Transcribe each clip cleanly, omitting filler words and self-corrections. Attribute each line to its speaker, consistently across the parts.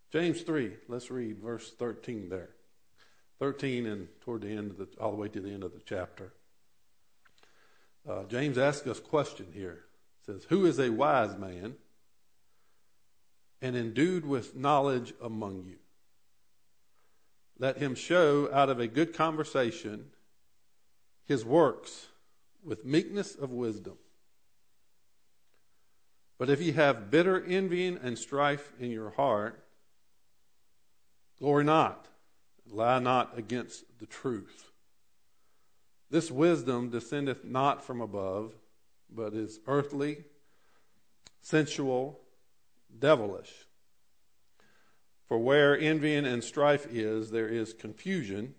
Speaker 1: James 3, let's read verse 13 there. 13 and toward the end all the way to the end of the chapter. James asks us a question here. It says, "Who is a wise man and endued with knowledge among you? Let him show out of a good conversation his works with meekness of wisdom. But if ye have bitter envying and strife in your heart, glory not, lie not against the truth. This wisdom descendeth not from above, but is earthly, sensual, devilish. For where envying and strife is, there is confusion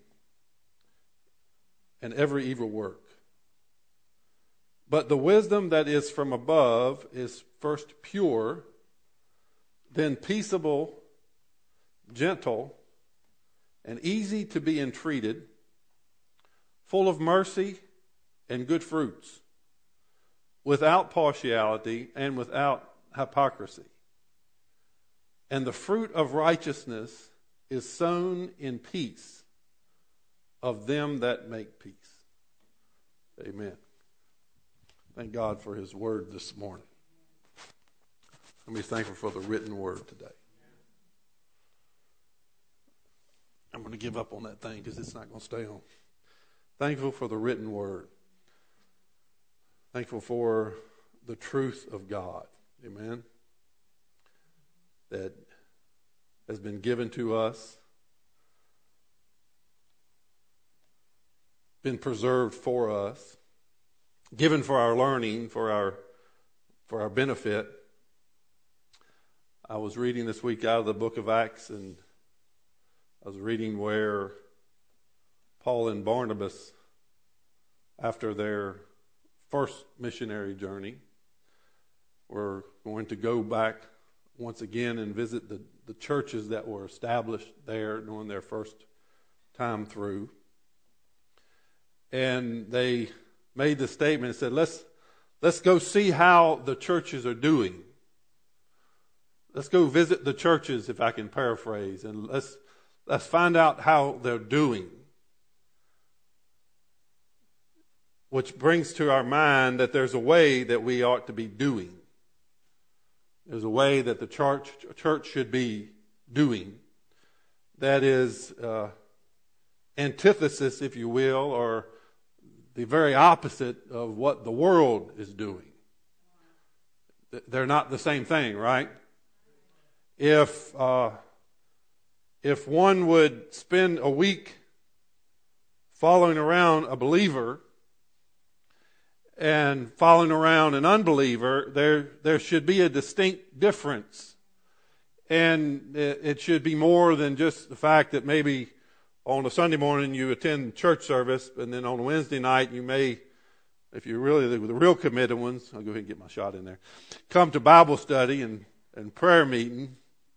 Speaker 1: and every evil work. But the wisdom that is from above is first pure, then peaceable, gentle, and easy to be entreated, full of mercy and good fruits, without partiality and without hypocrisy. And the fruit of righteousness is sown in peace of them that make peace." Amen. Thank God for His word this morning. I'm be thankful for the written word today. I'm going to give up on that thing because it's not going to stay on. Thankful for the written word. Thankful for the truth of God. Amen. That has been given to us, been preserved for us, given for our learning, for our benefit. I was reading this week out of the book of Acts, and I was reading where Paul and Barnabas, after their first missionary journey, were going to go back once again and visit the churches that were established there during their first time through. And they made the statement and said, let's go see how the churches are doing. Let's go visit the churches, if I can paraphrase, and let's find out how they're doing. Which brings to our mind that there's a way that we ought to be doing. There's a way that the church should be doing. That is antithesis, if you will, or the very opposite of what the world is doing. They're not the same thing, right? If one would spend a week following around a believer and following around an unbeliever, there should be a distinct difference. And it should be more than just the fact that maybe on a Sunday morning you attend church service, and then on a Wednesday night you may, if you're really the real committed ones, I'll go ahead and get my shot in there, come to Bible study and prayer meeting.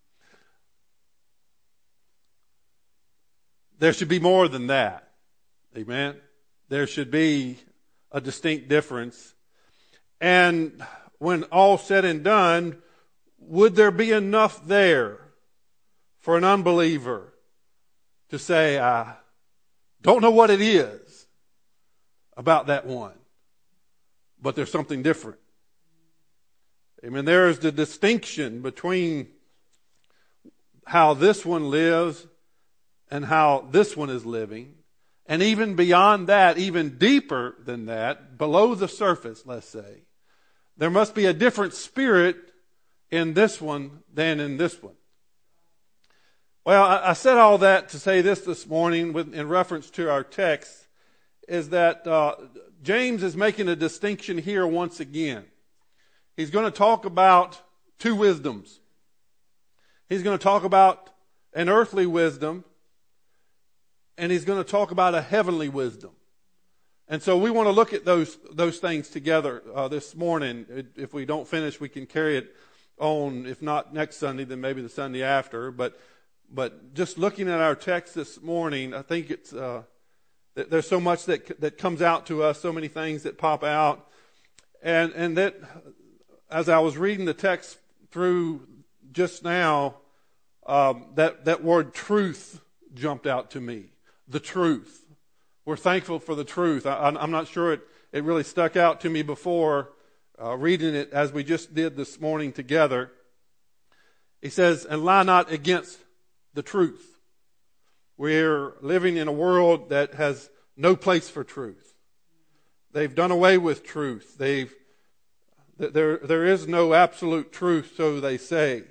Speaker 1: There should be more than that. Amen? There should be a distinct difference. And when all said and done, would there be enough there for an unbeliever to say, I don't know what it is about that one, but there's something different? Amen. There is the distinction between how this one lives and how this one is living. And even beyond that, even deeper than that, below the surface, let's say, there must be a different spirit in this one than in this one. Well, I said all that to say this morning in reference to our text, is that James is making a distinction here once again. He's going to talk about two wisdoms. He's going to talk about an earthly wisdom, and he's going to talk about a heavenly wisdom. And so we want to look at those things together this morning. If we don't finish, we can carry it on. If not next Sunday, then maybe the Sunday after. But just looking at our text this morning, I think it's there's so much that comes out to us, so many things that pop out, and that as I was reading the text through just now, that word truth jumped out to me. The truth. We're thankful for the truth. I'm not sure it really stuck out to me before reading it as we just did this morning together. He says, and lie not against the truth. We're living in a world that has no place for truth. They've done away with truth. There is no absolute truth, so they say.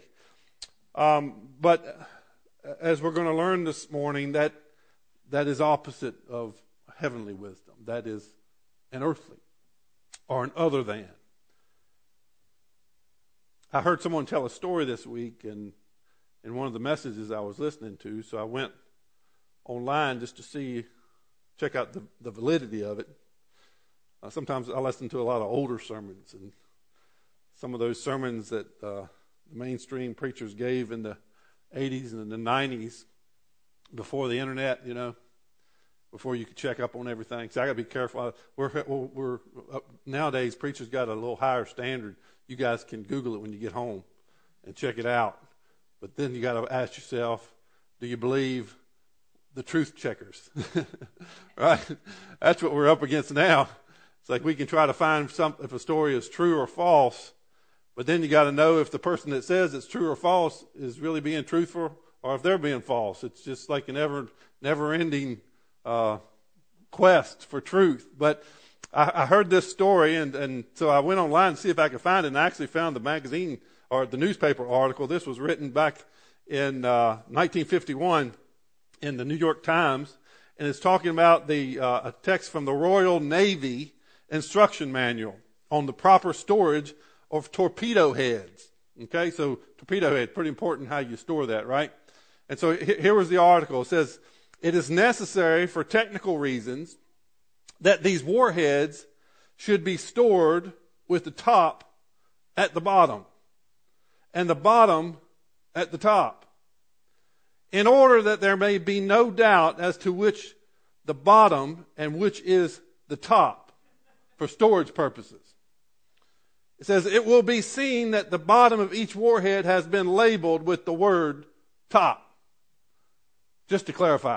Speaker 1: But as we're going to learn this morning, that is opposite of heavenly wisdom. That is an earthly or an other than. I heard someone tell a story this week in one of the messages I was listening to, so I went online just to check out the validity of it. Sometimes I listen to a lot of older sermons, and some of those sermons that the mainstream preachers gave in the 80s and the 90s before the internet, before you could check up on everything. So I got to be careful. We're nowadays, preachers got a little higher standard. You guys can Google it when you get home and check it out. But then you got to ask yourself, do you believe the truth checkers? Right? That's what we're up against now. It's like we can try to find if a story is true or false, but then you got to know if the person that says it's true or false is really being truthful or if they're being false. It's just like an never-ending quest for truth. But I heard this story, and so I went online to see if I could find it, and I actually found the magazine or the newspaper article. This was written back in 1951 in the New York Times, and it's talking about a text from the Royal Navy instruction manual on the proper storage of torpedo heads. Okay, so torpedo head, pretty important how you store that, right? And so here was the article. It says, it is necessary for technical reasons that these warheads should be stored with the top at the bottom and the bottom at the top, in order that there may be no doubt as to which the bottom and which is the top for storage purposes. It says, it will be seen that the bottom of each warhead has been labeled with the word top. Just to clarify.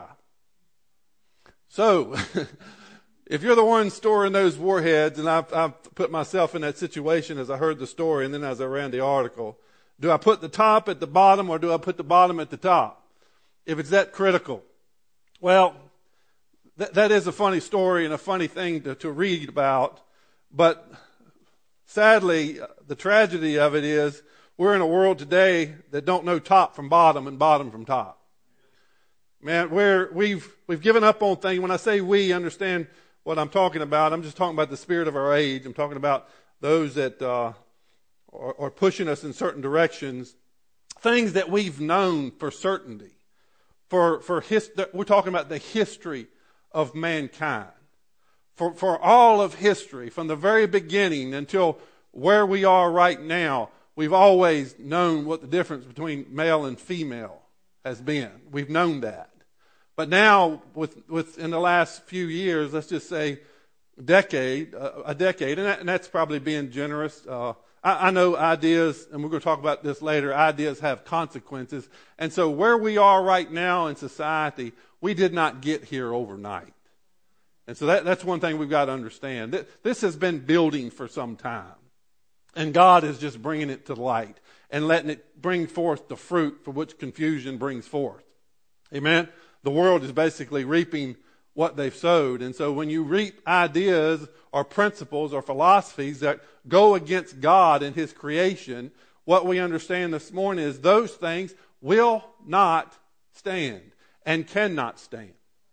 Speaker 1: So, if you're the one storing those warheads, and I've put myself in that situation as I heard the story and then as I ran the article, do I put the top at the bottom or do I put the bottom at the top? If it's that critical. Well, that is a funny story and a funny thing to read about, but sadly, the tragedy of it is we're in a world today that don't know top from bottom and bottom from top. Man, we've given up on things. When I say we, understand what I'm talking about. I'm just talking about the spirit of our age. I'm talking about those that are pushing us in certain directions. Things that we've known for certainty. We're talking about the history of mankind. For all of history, from the very beginning until where we are right now, we've always known what the difference between male and female has been. We've known that. But now, in the last few years, let's just say a decade, and that's probably being generous. I know ideas, and we're going to talk about this later, ideas have consequences. And so where we are right now in society, we did not get here overnight. And so that's one thing we've got to understand. This has been building for some time. And God is just bringing it to light and letting it bring forth the fruit for which confusion brings forth. Amen? The world is basically reaping what they've sowed. And so when you reap ideas or principles or philosophies that go against God and His creation, what we understand this morning is those things will not stand and cannot stand.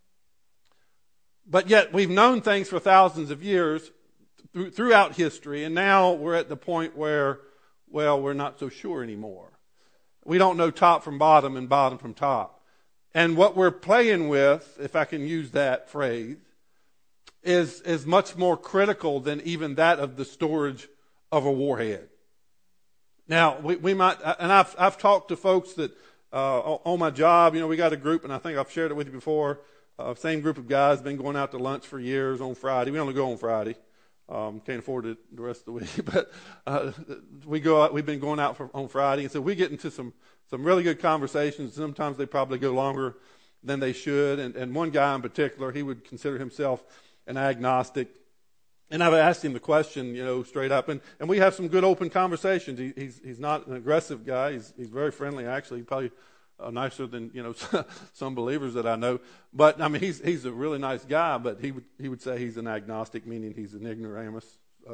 Speaker 1: But yet we've known things for thousands of years throughout history, and now we're at the point where, we're not so sure anymore. We don't know top from bottom and bottom from top. And what we're playing with, if I can use that phrase, is much more critical than even that of the storage of a warhead. Now, we might, and I've talked to folks that on my job, we got a group, and I think I've shared it with you before. Same group of guys, been going out to lunch for years on Friday. We only go on Friday. Can't afford it the rest of the week, but we go out. We've been going out on Friday, and so we get into some some really good conversations. Sometimes they probably go longer than they should. And one guy in particular, he would consider himself an agnostic. And I've asked him the question, straight up. And we have some good open conversations. He's not an aggressive guy. He's very friendly, actually. Probably nicer than, some believers that I know. But, I mean, he's a really nice guy, but he would say he's an agnostic, meaning he's an ignoramus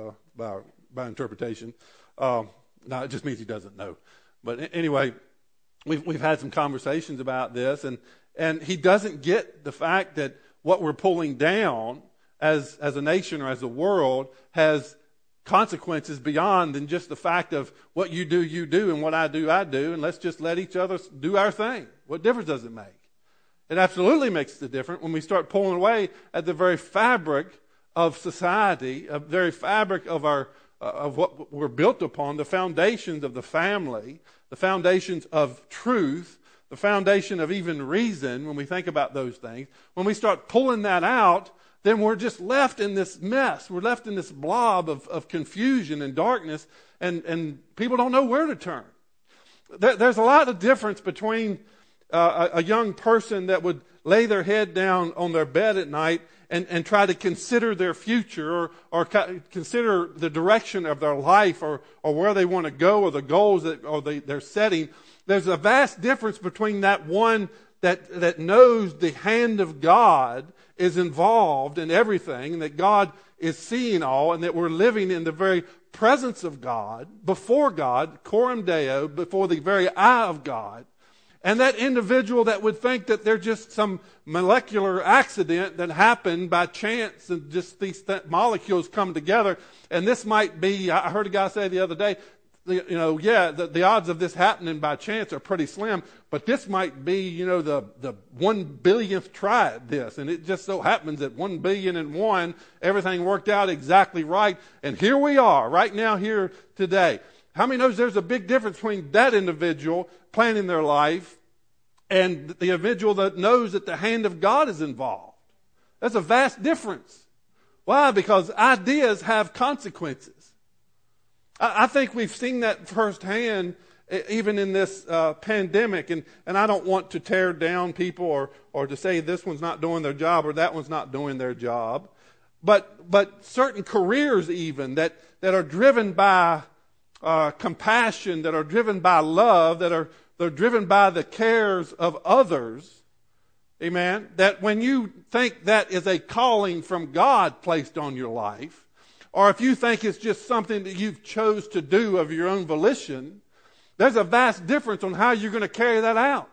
Speaker 1: by interpretation. No, it just means he doesn't know. But anyway, we've had some conversations about this, and he doesn't get the fact that what we're pulling down as a nation or as a world has consequences beyond than just the fact of what you do, and what I do, and let's just let each other do our thing. What difference does it make? It absolutely makes the difference when we start pulling away at the very fabric of society, the very fabric of of what we're built upon, the foundations of the family, the foundations of truth, the foundation of even reason. When we think about those things, when we start pulling that out, then we're just left in this mess. We're left in this blob of confusion and darkness, and people don't know where to turn. There's a lot of difference between a young person that would lay their head down on their bed at night and try to consider their future or consider the direction of their life or where they want to go or the goals they're setting. There's a vast difference between that one that knows the hand of God is involved in everything, and that God is seeing all, and that we're living in the very presence of God, before God, coram Deo, before the very eye of God. And that individual that would think that they're just some molecular accident that happened by chance, and just these molecules come together. And this might be, I heard a guy say the other day, the odds of this happening by chance are pretty slim, but this might be, the 1 billionth try at this. And it just so happens that 1 billion and one, everything worked out exactly right. And here we are, right now, here today. How many knows there's a big difference between that individual planning their life and the individual that knows that the hand of God is involved? That's a vast difference. Why? Because ideas have consequences. I think we've seen that firsthand even in this pandemic. And I don't want to tear down people or to say this one's not doing their job or that one's not doing their job. But certain careers even that are driven by compassion, that are driven by love, they're driven by the cares of others. Amen. That when you think that is a calling from God placed on your life, or if you think it's just something that you've chose to do of your own volition, there's a vast difference on how you're going to carry that out.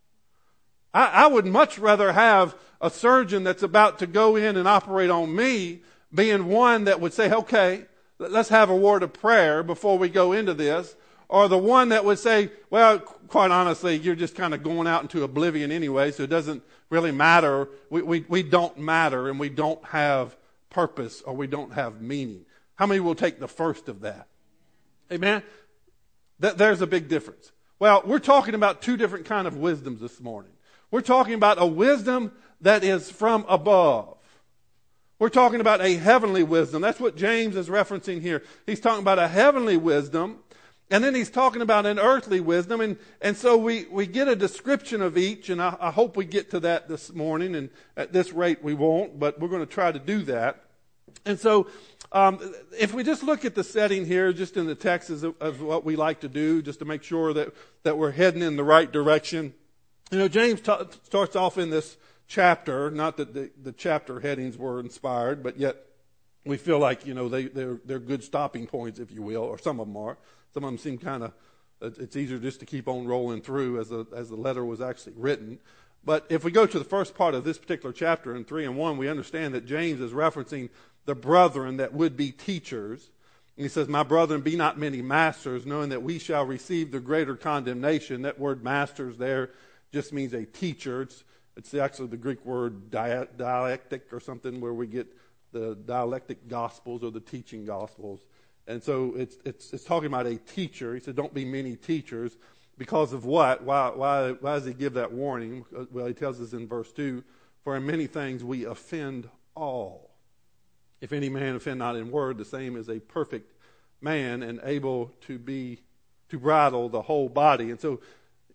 Speaker 1: I would much rather have a surgeon that's about to go in and operate on me being one that would say, okay, let's have a word of prayer before we go into this, or the one that would say, well, quite honestly, you're just kind of going out into oblivion anyway, so it doesn't really matter. We don't matter, and we don't have purpose, or we don't have meaning. How many will take the first of that? Amen? There's a big difference. Well, we're talking about two different kind of wisdoms this morning. We're talking about a wisdom that is from above. We're talking about a heavenly wisdom. That's what James is referencing here. He's talking about a heavenly wisdom, and then he's talking about an earthly wisdom. And so we get a description of each, and I hope we get to that this morning. And at this rate we won't, but we're going to try to do that. And so if we just look at the setting here, just in the text of what we like to do, just to make sure that we're heading in the right direction. James starts off in this chapter, not that the chapter headings were inspired, but yet we feel like, they're good stopping points, if you will, or some of them are. Some of them seem kind of, it's easier just to keep on rolling through as the letter was actually written. But if we go to the first part of this particular chapter in 3 and 1, we understand that James is referencing the brethren that would be teachers. And he says, my brethren, be not many masters, knowing that we shall receive the greater condemnation. That word masters there just means a teacher. It's actually the Greek word dialectic or something, where we get the dialectic gospels or the teaching gospels. And so it's talking about a teacher. He said, don't be many teachers. Because of what? Why does he give that warning? Well, he tells us in verse 2, for in many things we offend all. If any man offend not in word, the same is a perfect man and able to bridle the whole body. And so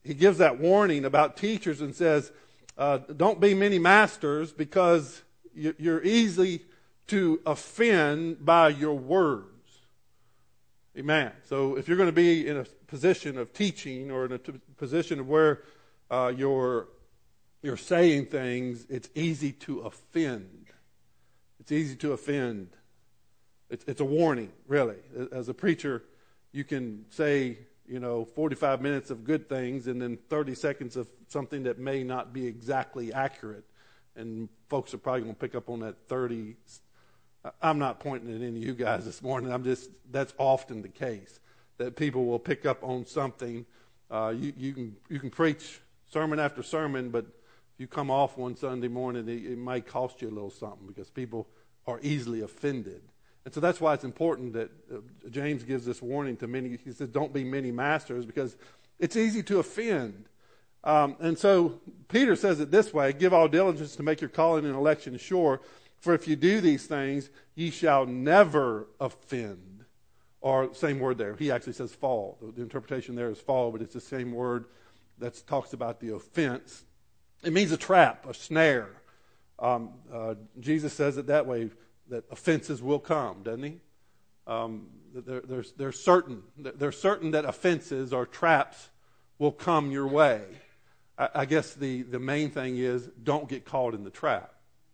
Speaker 1: he gives that warning about teachers and says, don't be many masters because you're easy to offend by your words. Amen. So if you're going to be in a position of teaching or in a position of where you're saying things, it's easy to offend. It's easy to offend. It's a warning, really. As a preacher, you can say, 45 minutes of good things and then 30 seconds of something that may not be exactly accurate. And folks are probably going to pick up on that 30. I'm not pointing at any of you guys this morning. That's often the case, that people will pick up on something. You can preach sermon after sermon, but if you come off one Sunday morning, it might cost you a little something because people are easily offended. And so that's why it's important that James gives this warning to many. He says, don't be many masters, because it's easy to offend. And so Peter says it this way: give all diligence to make your calling and election sure. For if you do these things, ye shall never offend. Or same word there. He actually says fall. The interpretation there is fall, but it's the same word that talks about the offense. It means a trap, a snare. Jesus says it that way, that offenses will come, doesn't he? They're certain that offenses or traps will come your way. I guess the main thing is don't get caught in the trap.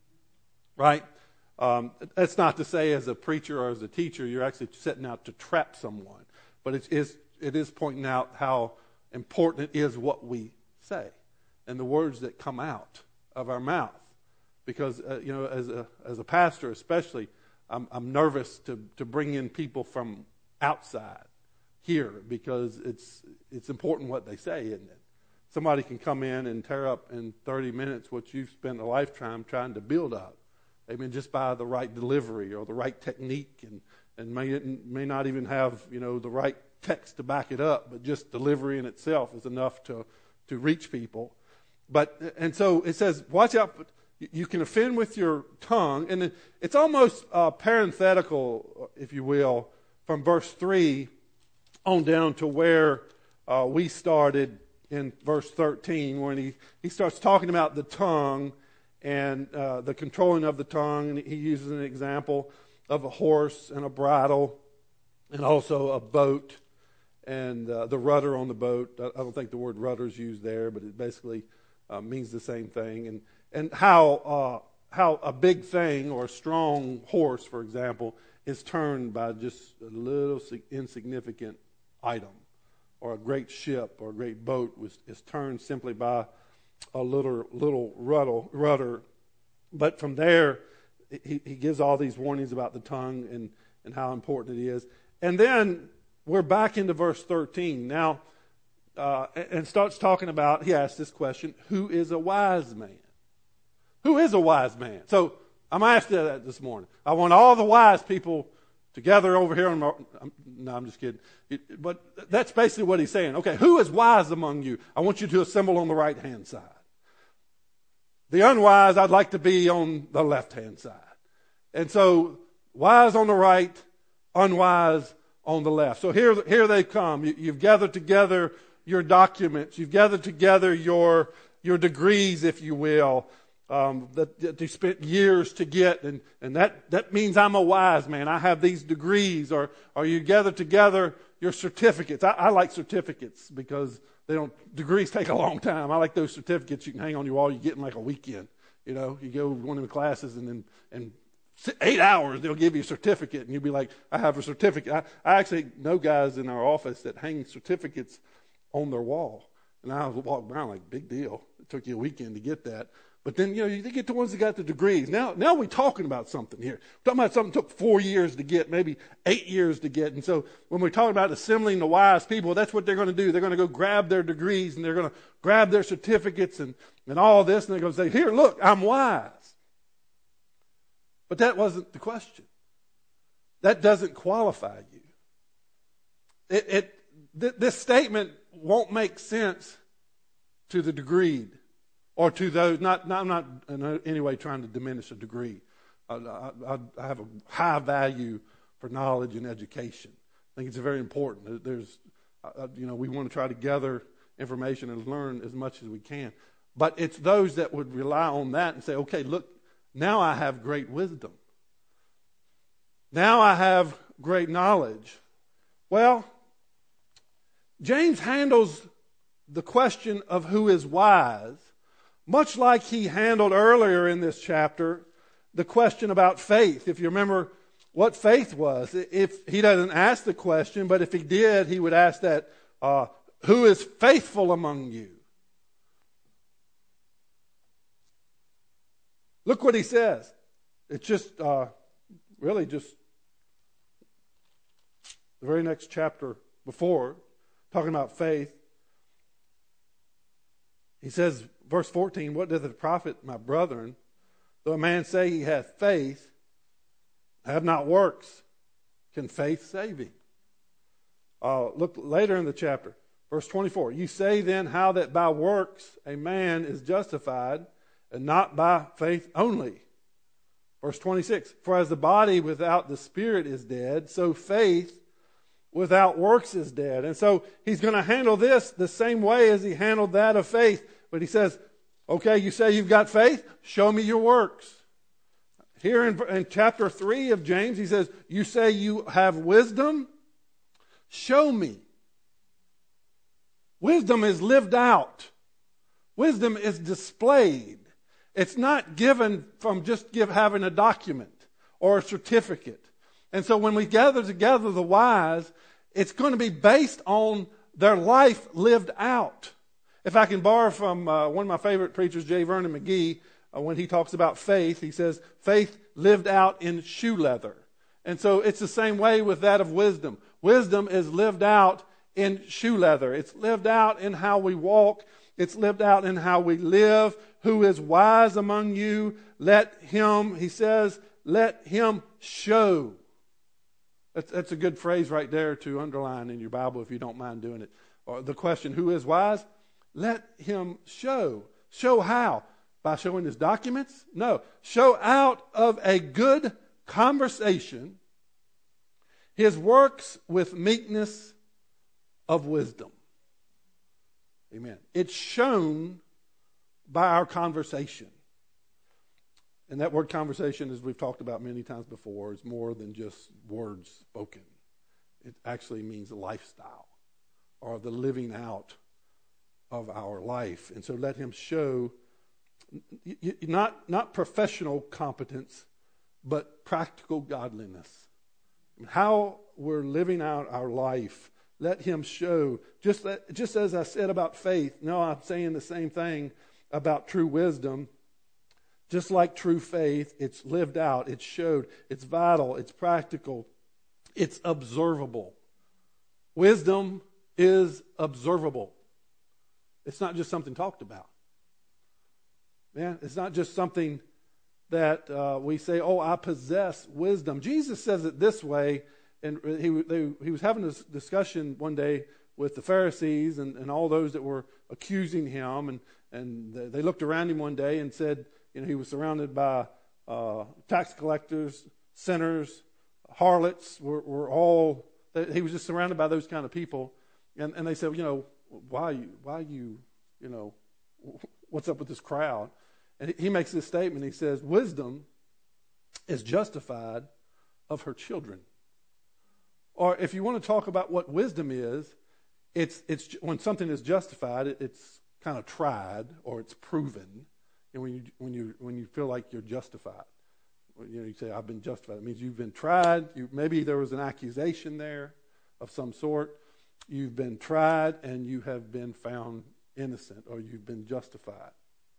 Speaker 1: Right? That's not to say as a preacher or as a teacher you're actually setting out to trap someone. But it is pointing out how important it is what we say and the words that come out of our mouth. Because, as a pastor especially, I'm nervous to bring in people from outside here because it's important what they say, isn't it? Somebody can come in and tear up in 30 minutes what you've spent a lifetime trying to build up. Amen. Just by the right delivery or the right technique, and may not even have the right text to back it up, but just delivery in itself is enough to reach people. And so it says, watch out. You can offend with your tongue, and it's almost parenthetical, if you will, from verse 3 on down to where we started in verse 13, when he starts talking about the tongue and the controlling of the tongue. And he uses an example of a horse and a bridle and also a boat and the rudder on the boat. I don't think the word rudder is used there, but it basically means the same thing. And how a big thing or a strong horse, for example, is turned by just a little insignificant item, or a great ship or a great boat is turned simply by a little rudder. But from there, he gives all these warnings about the tongue and how important it is. And then we're back into verse 13 now, and starts talking about, he asks this question, who is a wise man? Who is a wise man? So I'm asking that this morning. I want all the wise people together over here. No, I'm just kidding. But that's basically what he's saying. Okay, who is wise among you? I want you to assemble on the right-hand side. The unwise, I'd like to be on the left-hand side. And so, wise on the right, unwise on the left. So here they come. You've gathered together your documents. You've gathered together your degrees, if you will, that you spent years to get. And that means I'm a wise man. I have these degrees. Or you gather together your certificates. I like certificates because degrees take a long time. I like those certificates you can hang on your wall. You get in like a weekend. You go to one of the classes and 8 hours they'll give you a certificate and you'll be like, I have a certificate. I actually know guys in our office that hang certificates on their wall. And I was walking around like, big deal. It took you a weekend to get that. But then, you get the ones that got the degrees. Now we're talking about something here. We're talking about something that took 4 years to get, maybe 8 years to get. And so when we're talking about assembling the wise people, that's what they're going to do. They're going to go grab their degrees and they're going to grab their certificates and all this. And they're going to say, here, look, I'm wise. But that wasn't the question. That doesn't qualify you. This statement won't make sense to the degreed. Or to those, I'm not in any way trying to diminish a degree. I have a high value for knowledge and education. I think it's very important. We want to try to gather information and learn as much as we can. But it's those that would rely on that and say, okay, look, now I have great wisdom. Now I have great knowledge. Well, James handles the question of who is wise, much like he handled earlier in this chapter the question about faith. If you remember what faith was, if he doesn't ask the question, but if he did, he would ask that, who is faithful among you? Look what he says. It's just, really just the very next chapter before, talking about faith. He says, verse 14, what doth it profit, my brethren, though a man say he hath faith, have not works? Can faith save him? Look later in the chapter, verse 24. You say then how that by works a man is justified, and not by faith only. Verse 26. For as the body without the spirit is dead, so faith without works is dead. And so he's going to handle this the same way as he handled that of faith. But he says, okay, you say you've got faith? Show me your works. Here in chapter 3 of James, he says, you say you have wisdom? Show me. Wisdom is lived out. Wisdom is displayed. It's not given from just having a document or a certificate. And so when we gather together the wise, it's going to be based on their life lived out. If I can borrow from one of my favorite preachers, J. Vernon McGee, when he talks about faith, he says, faith lived out in shoe leather. And so it's the same way with that of wisdom. Wisdom is lived out in shoe leather. It's lived out in how we walk. It's lived out in how we live. Who is wise among you? Let him, he says, let him show. That's a good phrase right there to underline in your Bible if you don't mind doing it. Or the question, who is wise? Let him show. Show how? By showing his documents? No. Show out of a good conversation his works with meekness of wisdom. Amen. It's shown by our conversation. And that word conversation, as we've talked about many times before, is more than just words spoken. It actually means a lifestyle or the living out of our life. And so let him show not professional competence, but practical godliness. How we're living out our life. Let him show. Just as I said about faith, no, I'm saying the same thing about true wisdom. Just like true faith, it's lived out, it's showed, it's vital, it's practical, it's observable. Wisdom is observable. It's not just something talked about. Yeah, it's not just something that we say, oh, I possess wisdom. Jesus says it this way, and he was having this discussion one day with the Pharisees and all those that were accusing him, and they looked around him one day and said, you know, he was surrounded by tax collectors, sinners, harlots. Were all he was just surrounded by those kind of people, and they said, you know, why you know, what's up with this crowd? And he makes this statement. He says, wisdom is justified of her children. Or if you want to talk about what wisdom is, it's when something is justified, it's kind of tried or it's proven. And when you feel like you're justified, you know, you say, I've been justified. It means you've been tried. Maybe there was an accusation there of some sort. You've been tried and you have been found innocent, or you've been justified,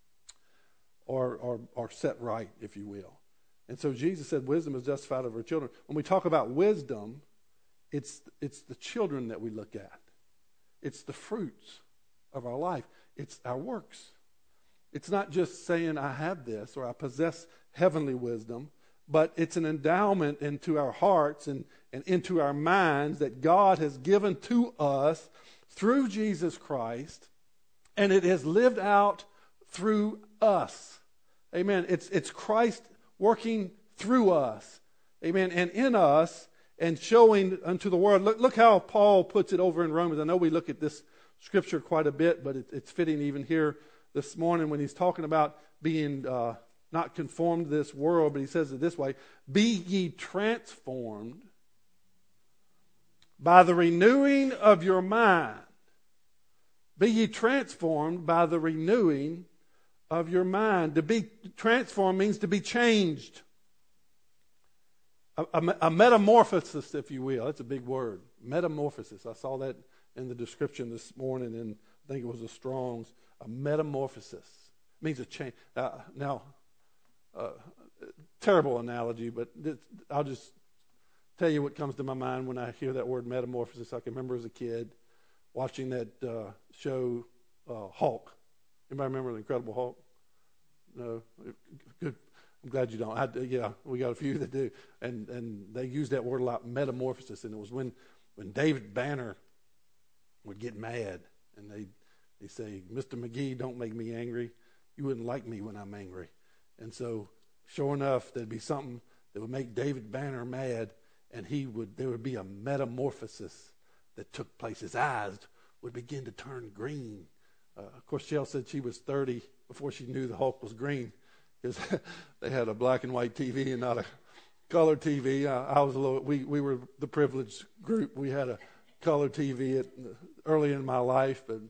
Speaker 1: or set right, if you will. And so Jesus said, wisdom is justified of her children. When we talk about wisdom, it's the children that we look at. It's the fruits of our life. It's our works. It's not just saying I have this or I possess heavenly wisdom, but it's an endowment into our hearts and into our minds that God has given to us through Jesus Christ, and it has lived out through us. Amen. It's Christ working through us. Amen. And in us and showing unto the world. Look how Paul puts it over in Romans. I know we look at this Scripture quite a bit, but it's fitting even here this morning when he's talking about being not conformed to this world, but he says it this way: be ye transformed by the renewing of your mind. Be ye transformed by the renewing of your mind. To be transformed means to be changed. A metamorphosis, if you will. That's a big word. Metamorphosis. I saw that in the description this morning, and I think it was the Strong's. A metamorphosis means a change. Terrible analogy, but I'll just tell you what comes to my mind when I hear that word metamorphosis. I can remember as a kid watching that show Hulk. Anybody remember The Incredible Hulk? No? Good. I'm glad you don't. We got a few that do. And they use that word a lot, metamorphosis. And it was when David Banner would get mad and they say, Mr. McGee, don't make me angry. You wouldn't like me when I'm angry. And so, sure enough, there'd be something that would make David Banner mad, and there would be a metamorphosis that took place. His eyes would begin to turn green. Of course, Shell said she was 30 before she knew the Hulk was green, because they had a black and white TV and not a color TV. We were the privileged group. We had a color TV early in my life, but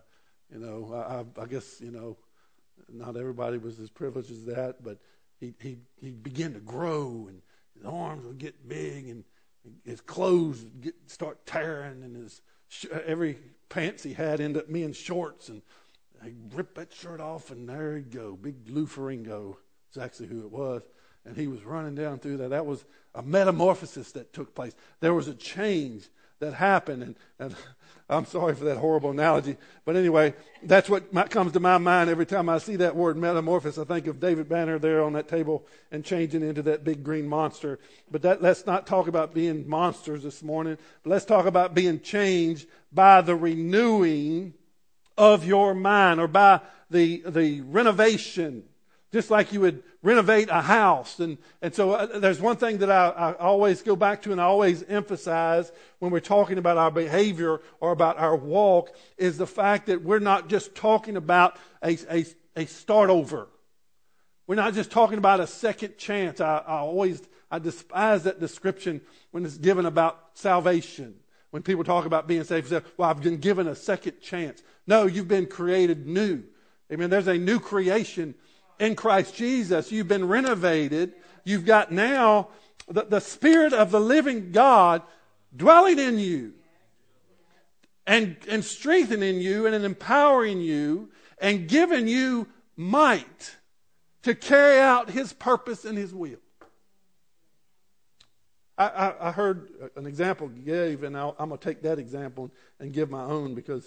Speaker 1: I guess not everybody was as privileged as that. But he began to grow, and his arms would get big, and his clothes would start tearing, and every pants he had ended up being shorts, and he'd rip that shirt off, and there he'd go. Big Lou Ferrigno is actually who it was. And he was running down through that. That was a metamorphosis that took place. There was a change that happened. And I'm sorry for that horrible analogy. But anyway, that's what comes to my mind every time I see that word metamorphosis. I think of David Banner there on that table and changing into that big green monster. But let's not talk about being monsters this morning. But let's talk about being changed by the renewing of your mind, or by the renovation. Just like you would renovate a house. And so there's one thing that I always go back to and I always emphasize when we're talking about our behavior or about our walk, is the fact that we're not just talking about a start over. We're not just talking about a second chance. I despise that description when it's given about salvation. When people talk about being saved, say, well, I've been given a second chance. No, you've been created new. Amen. There's a new creation in Christ Jesus. You've been renovated. You've got now the Spirit of the living God dwelling in you and strengthening you and empowering you and giving you might to carry out His purpose and His will. I heard an example gave, and I'm going to take that example and give my own, because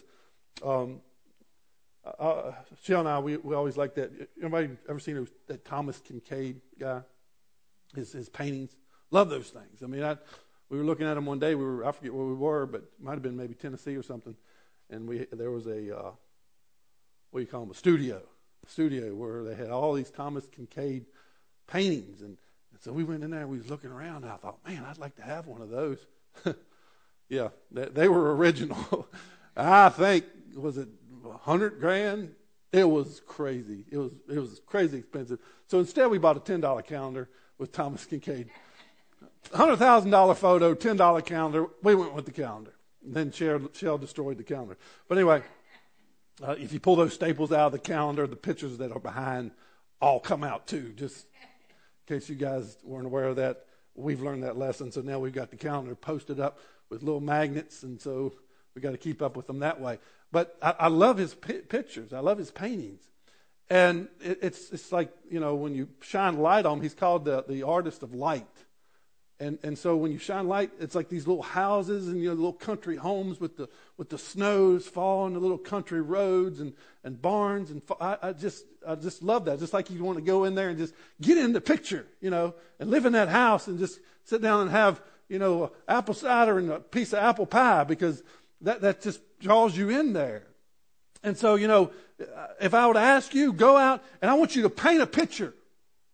Speaker 1: Shell and I, we always like that. Anybody ever seen that Thomas Kincaid guy? His paintings? Love those things. I mean, we were looking at them one day. I forget where we were, but it might have been maybe Tennessee or something. And there was a, what do you call them, a studio where they had all these Thomas Kincaid paintings. And so we went in there and we was looking around, and I thought, man, I'd like to have one of those. Yeah, they were original. I think, was it $100,000? It was crazy. It was crazy expensive. So instead we bought a $10 calendar with Thomas Kincaid. $100,000 photo, $10 calendar. We went with the calendar. And then Shell destroyed the calendar. But anyway, if you pull those staples out of the calendar, the pictures that are behind all come out too. Just in case you guys weren't aware of that, we've learned that lesson. So now we've got the calendar posted up with little magnets, and so we got to keep up with them that way. But I love his pictures. I love his paintings. And it's like, when you shine light on him, he's called the artist of light. And so when you shine light, it's like these little houses and little country homes with the snows falling, the little country roads and barns. And I just love that. Just like you want to go in there and just get in the picture, and live in that house and just sit down and have, apple cider and a piece of apple pie, because that just draws you in there. And so, if I were to ask you, go out and I want you to paint a picture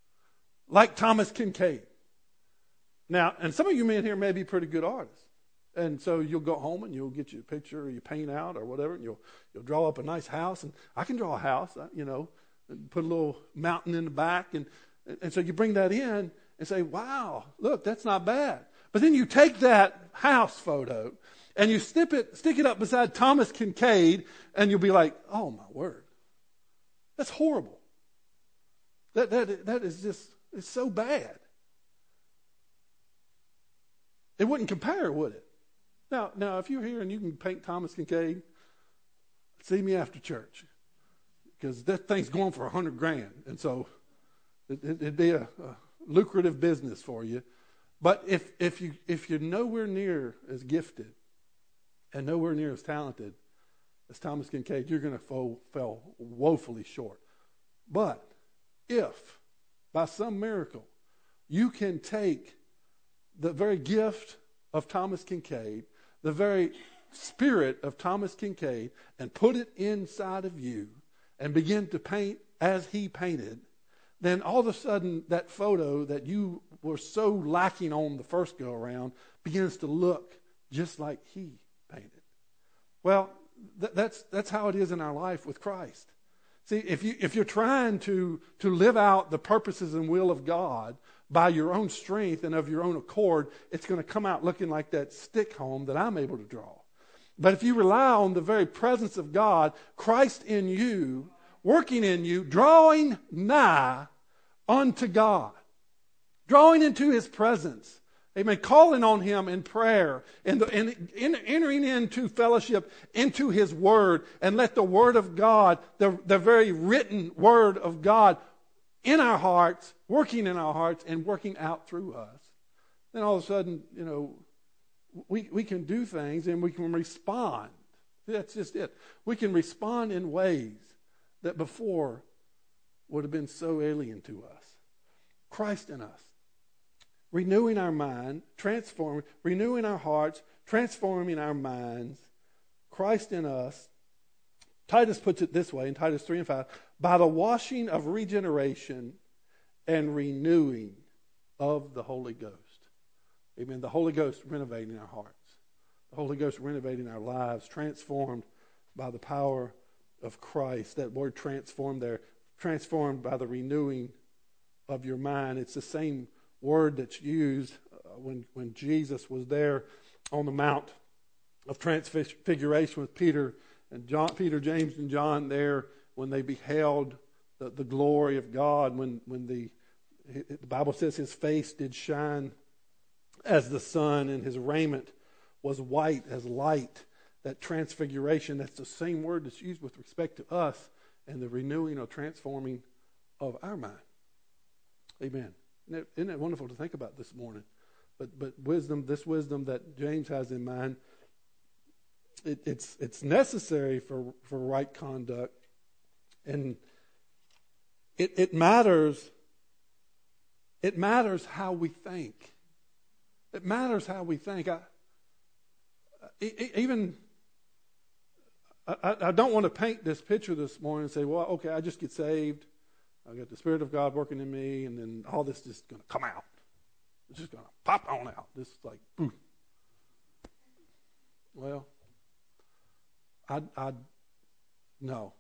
Speaker 1: like Thomas Kincaid. Now, and some of you men here may be pretty good artists. And so you'll go home and you'll get your picture or your paint out or whatever, and you'll draw up a nice house. And I can draw a house, and put a little mountain in the back. And so you bring that in and say, wow, look, that's not bad. But then you take that house photo and you stick it up beside Thomas Kinkade, and you'll be like, oh my word, that's horrible. That is just, it's so bad. It wouldn't compare, would it? Now, if you're here and you can paint Thomas Kinkade, see me after church, because that thing's going for $100,000, and so it'd be a lucrative business for you. But if you're nowhere near as gifted and nowhere near as talented as Thomas Kinkade, you're going to fall woefully short. But if by some miracle you can take the very gift of Thomas Kinkade, the very spirit of Thomas Kinkade, and put it inside of you and begin to paint as he painted, then all of a sudden that photo that you were so lacking on the first go around begins to look just like he painted. Well, that's how it is in our life with Christ. See, if you're trying to live out the purposes and will of God by your own strength and of your own accord, it's going to come out looking like that stick home that I'm able to draw. But if you rely on the very presence of God, Christ in you, working in you, drawing nigh unto God, drawing into his presence, amen, calling on him in prayer, and entering into fellowship, into his word, and let the word of God, the very written word of God in our hearts, working in our hearts and working out through us, then all of a sudden, we can do things and we can respond. That's just it. We can respond in ways that before would have been so alien to us. Christ in us, renewing our mind, renewing our hearts, transforming our minds. Christ in us. Titus puts it this way in Titus 3:5, by the washing of regeneration and renewing of the Holy Ghost. Amen. The Holy Ghost renovating our hearts. The Holy Ghost renovating our lives, transformed by the power of Christ. That word transformed there, transformed by the renewing of your mind. It's the same word that's used when Jesus was there on the Mount of Transfiguration with Peter, James, and John there when they beheld the glory of God. When the Bible says his face did shine as the sun, and his raiment was white as light. That transfiguration, that's the same word that's used with respect to us and the renewing or transforming of our mind. Amen. Isn't it wonderful to think about this morning? But wisdom, this wisdom that James has in mind, it's necessary for right conduct, and it matters. It matters how we think. It matters how we think. I don't want to paint this picture this morning and say, well, okay, I just get saved. I got the Spirit of God working in me, and then all this is just going to come out. It's just going to pop on out. This is like, boom. Well, no.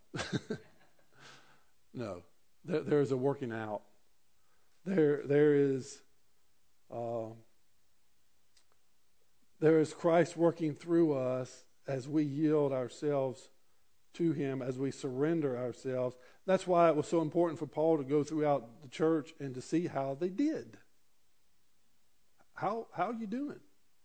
Speaker 1: No. There is a working out. There is Christ working through us as we yield ourselves to him, as we surrender ourselves. That's why it was so important for Paul to go throughout the church and to see how they did. How are you doing?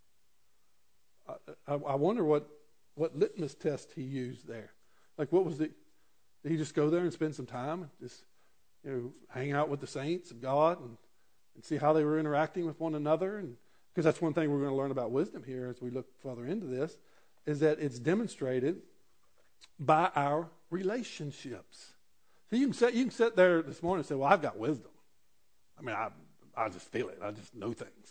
Speaker 1: I wonder what litmus test he used there. Like, what was did he just go there and spend some time and just hang out with the saints of God and see how they were interacting with one another? And because that's one thing we're going to learn about wisdom here as we look further into this, is that it's demonstrated by our relationships. So you can sit there this morning and say, well, I've got wisdom. I mean, I just feel it. I just know things.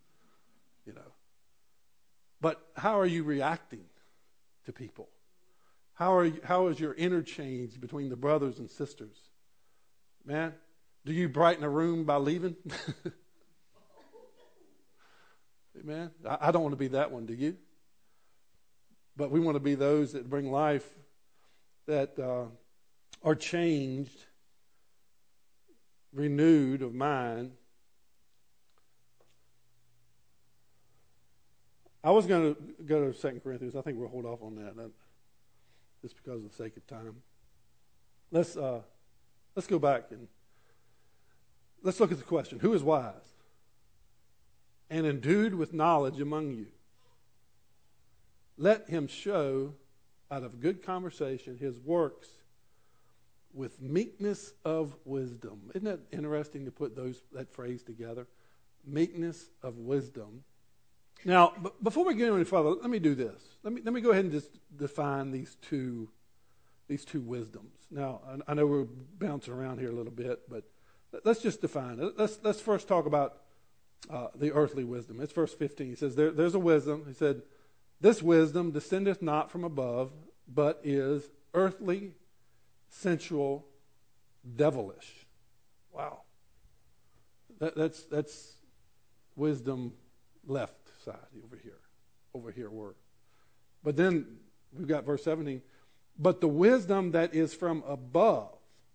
Speaker 1: But how are you reacting to people? How is your interchange between the brothers and sisters? Man, do you brighten a room by leaving? Amen. I don't want to be that one, do you? But we want to be those that bring life, that are changed, renewed of mind. I was going to go to 2 Corinthians. I think we'll hold off on that just because of the sake of time. Let's go back and let's look at the question. Who is wise and endued with knowledge among you? Let him show out of good conversation his works with meekness of wisdom. Isn't that interesting to put that phrase together? Meekness of wisdom. Now, before we go any further, let me do this. Let me go ahead and just define these two wisdoms. Now, I know we're bouncing around here a little bit, but let's just define it. Let's first talk about the earthly wisdom. It's verse 15. He says, there's a wisdom. He said, this wisdom descendeth not from above, but is earthly, sensual, devilish. Wow. That's wisdom left side over here word. But then we've got verse 17. But the wisdom that is from above.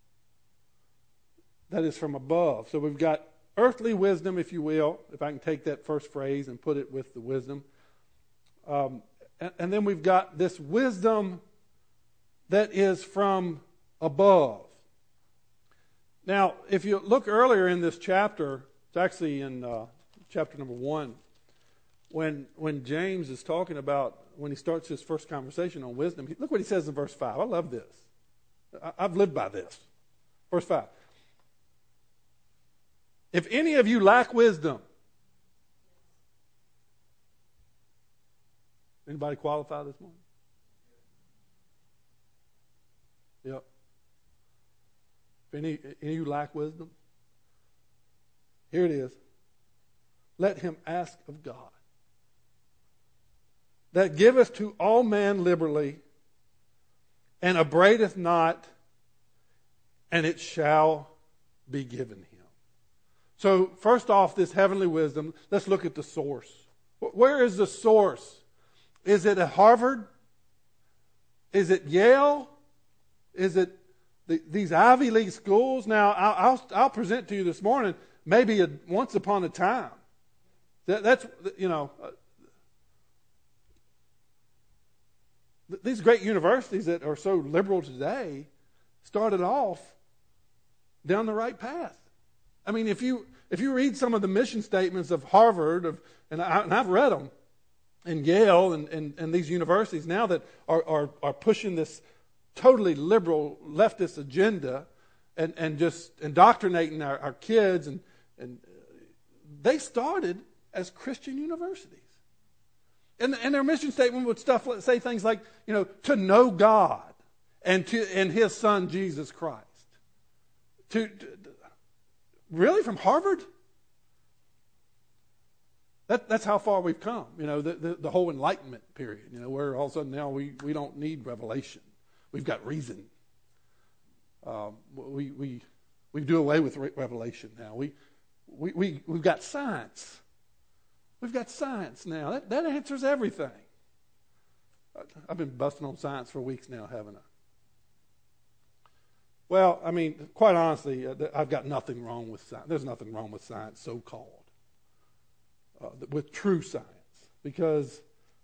Speaker 1: So we've got earthly wisdom, if you will, if I can take that first phrase and put it with the wisdom. And then we've got this wisdom that is from above. Now, if you look earlier in this chapter, it's actually in chapter number 1, when James is talking about, when he starts his first conversation on wisdom, look what he says in verse 5. I love this. I've lived by this. Verse 5. If any of you lack wisdom, anybody qualify this morning? Yep. If any of you lack wisdom, here it is. Let him ask of God, that giveth to all men liberally, and upbraideth not, and it shall be given him. So first off, this heavenly wisdom, let's look at the source. Where is the source? Is it at Harvard? Is it Yale? Is it these Ivy League schools? Now, I'll present to you this morning, maybe once upon a time. That's, these great universities that are so liberal today started off down the right path. I mean, if you read some of the mission statements of Harvard, and I've read them, and Yale and these universities now that are pushing this totally liberal leftist agenda and just indoctrinating our kids, and they started as Christian universities. And their mission statement would say things like, to know God and His Son Jesus Christ. Really, from Harvard? That's how far we've come. The whole Enlightenment period. Where all of a sudden now we don't need revelation. We've got reason. We do away with revelation now. We've got science. We've got science now. That answers everything. I've been busting on science for weeks now, haven't I? Well, I mean, quite honestly, I've got nothing wrong with science. There's nothing wrong with science, so-called. With true science. Because,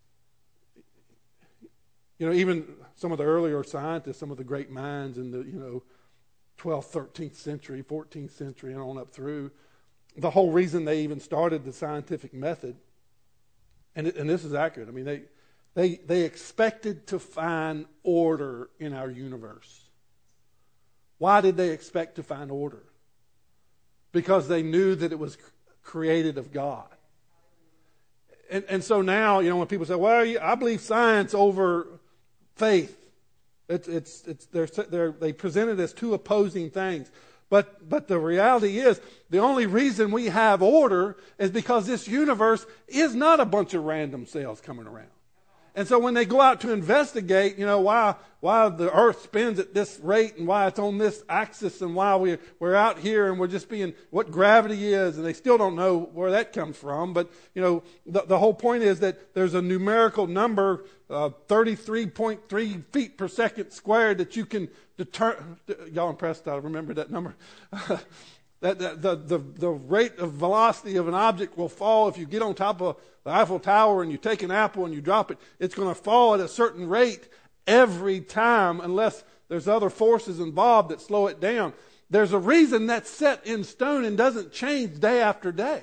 Speaker 1: even some of the earlier scientists, some of the great minds in the, 12th, 13th century, 14th century, and on up through, the whole reason they even started the scientific method, and this is accurate. I mean, they expected to find order in our universe. Why did they expect to find order? Because they knew that it was created of God. And so now, when people say, "Well, I believe science over faith," they present it as two opposing things. But the reality is, the only reason we have order is because this universe is not a bunch of random cells coming around. And so when they go out to investigate, why the earth spins at this rate and why it's on this axis and why we're out here and we're just being, what gravity is, and they still don't know where that comes from. But, the whole point is that there's a numerical number, 33.3 feet per second squared, that you can determine. Y'all impressed? I remember that number. That the rate of velocity of an object will fall if you get on top of the Eiffel Tower and you take an apple and you drop it. It's going to fall at a certain rate every time unless there's other forces involved that slow it down. There's a reason that's set in stone and doesn't change day after day.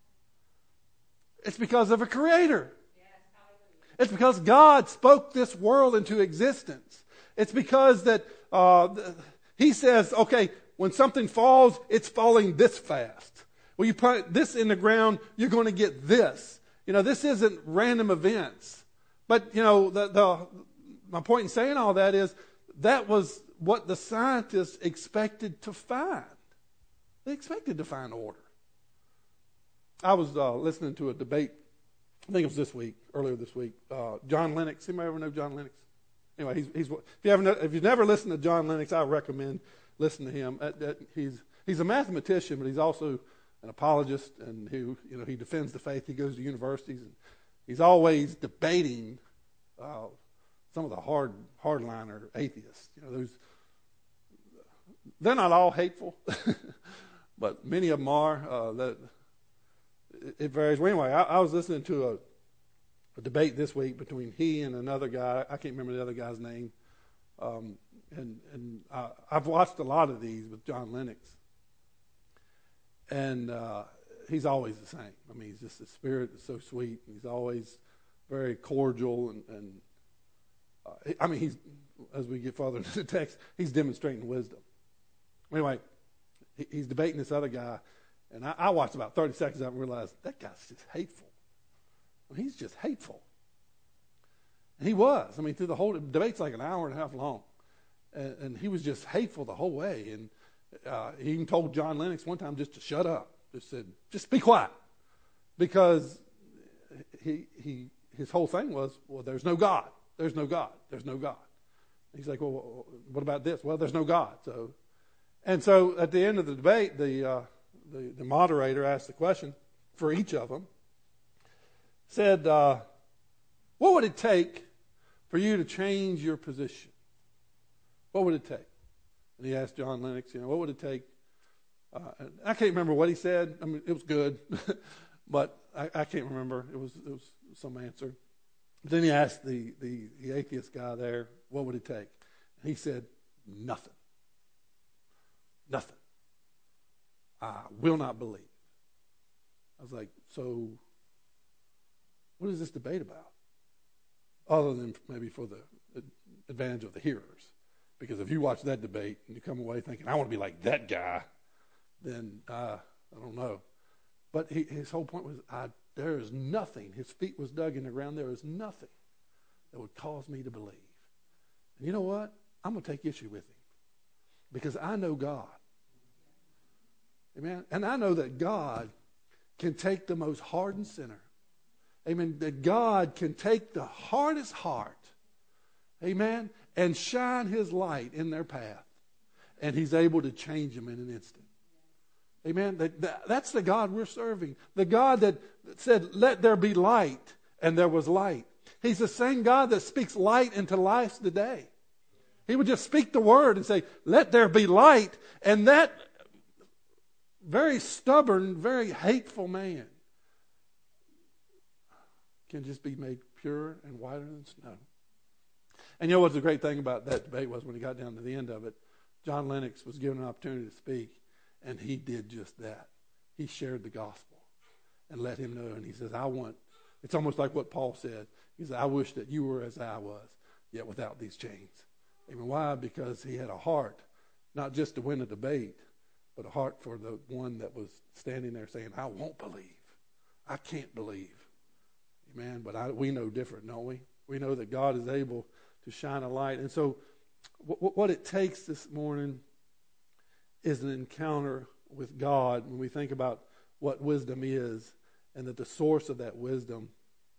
Speaker 1: It's because of a creator. It's because God spoke this world into existence. It's because that He says, okay, when something falls, it's falling this fast. When you put this in the ground, you're going to get this. This isn't random events. But, my point in saying all that is that was what the scientists expected to find. They expected to find order. I was listening to a debate, I think it was earlier this week. John Lennox. Anybody ever know John Lennox? Anyway, if you've never listened to John Lennox, I recommend listening to him. He's a mathematician, but he's also an apologist, and he defends the faith. He goes to universities, and he's always debating some of the hardliner atheists. They're not all hateful, but many of them are. It varies. Well, anyway, I was listening to a debate this week between he and another guy. I can't remember the other guy's name. And I've watched a lot of these with John Lennox. And he's always the same. I mean, he's just, the spirit is so sweet. And he's always very cordial. And he's, as we get further into the text, he's demonstrating wisdom. Anyway, he's debating this other guy. And I watched about 30 seconds of it and realized that guy's just hateful. He's just hateful. And he was. Through the whole debate's like an hour and a half long. And he was just hateful the whole way. And he even told John Lennox one time just to shut up. Just said, just be quiet. Because his whole thing was, well, there's no God. There's no God. There's no God. And he's like, well, what about this? Well, there's no God. So at the end of the debate, the moderator asked the question for each of them. Said, what would it take for you to change your position? What would it take? And he asked John Lennox, what would it take? I can't remember what he said. It was good, but I can't remember. It was some answer. But then he asked the atheist guy there, what would it take? And he said, nothing. Nothing. I will not believe. I was like, so what is this debate about? Other than maybe for the advantage of the hearers. Because if you watch that debate and you come away thinking, I want to be like that guy, then I don't know. But his whole point was, there is nothing. His feet was dug in the ground. There is nothing that would cause me to believe. And you know what? I'm going to take issue with him. Because I know God. Amen? And I know that God can take the most hardened sinner. Amen? That God can take the hardest heart. Amen? And shine His light in their path. And He's able to change them in an instant. Amen? That's the God we're serving. The God that said, let there be light, and there was light. He's the same God that speaks light into life today. He would just speak the word and say, let there be light. And that very stubborn, very hateful man can just be made pure and whiter than snow. And you know what the great thing about that debate was when he got down to the end of it? John Lennox was given an opportunity to speak, and he did just that. He shared the gospel and let him know. And he says, it's almost like what Paul said. He said, I wish that you were as I was, yet without these chains. Amen. Why? Because he had a heart, not just to win a debate, but a heart for the one that was standing there saying, I won't believe. I can't believe. Amen. But we know different, don't we? We know that God is able to shine a light. And so what it takes this morning is an encounter with God when we think about what wisdom is and that the source of that wisdom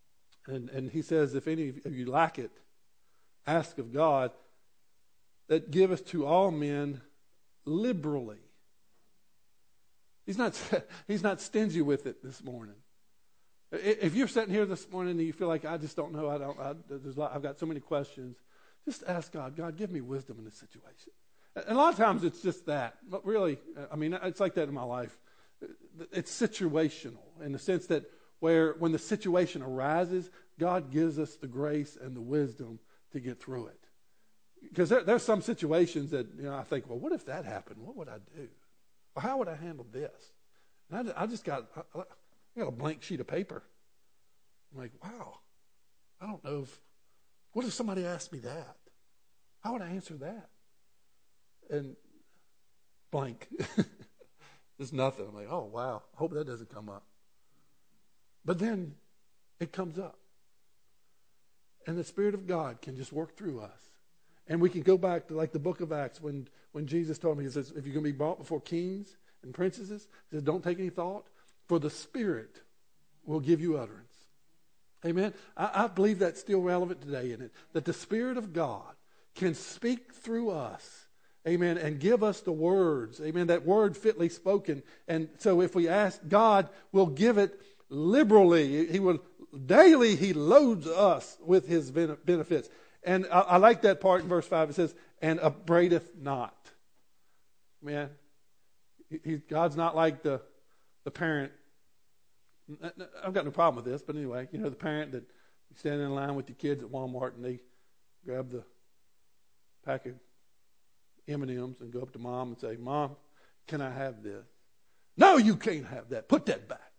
Speaker 1: And he says, if any of you lack it, ask of God that giveth to all men liberally. He's not stingy with it this morning. If you're sitting here this morning and you feel like, I just don't know, I've got so many questions, just ask God, God, give me wisdom in this situation. And a lot of times it's just that. But really, I mean, it's like that in my life. It's situational in the sense that when the situation arises, God gives us the grace and the wisdom to get through it. Because there's some situations that, I think, well, what if that happened? What would I do? Or how would I handle this? And I got a blank sheet of paper. I'm like, wow, I don't know what if somebody asked me that? How would I answer that? And blank. There's nothing. I'm like, oh, wow, I hope that doesn't come up. But then it comes up. And the Spirit of God can just work through us. And we can go back to like the book of Acts when Jesus told me, he says, if you're going to be brought before kings and princesses, he says, don't take any thought, for the Spirit will give you utterance. Amen? I believe that's still relevant today in it, that the Spirit of God can speak through us, amen, and give us the words, amen, that word fitly spoken. And so if we ask, God will give it liberally. Daily he loads us with his benefits. And I like that part in verse 5. It says, and upbraideth not. Man, God's not like the parent. I've got no problem with this, but anyway, the parent that you stand in line with your kids at Walmart and they grab the pack of M&Ms and go up to mom and say, Mom, can I have this? No, you can't have that. Put that back.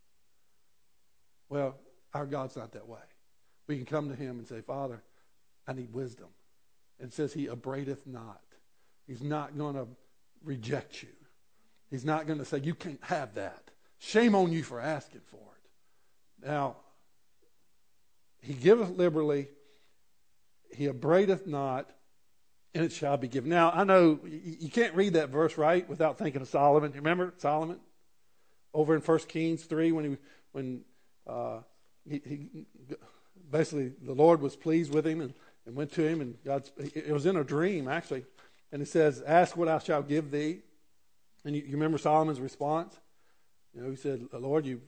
Speaker 1: Well, our God's not that way. We can come to him and say, Father, I need wisdom. And it says he upbraideth not. He's not going to reject you. He's not going to say, you can't have that. Shame on you for asking for it. Now, he giveth liberally, he upbraideth not, and it shall be given. Now, I know you can't read that verse right without thinking of Solomon. You remember Solomon? Over in 1 Kings 3 when he basically the Lord was pleased with him and went to him, and it was in a dream actually, and it says, ask what I shall give thee. And you remember Solomon's response? He said, Lord, you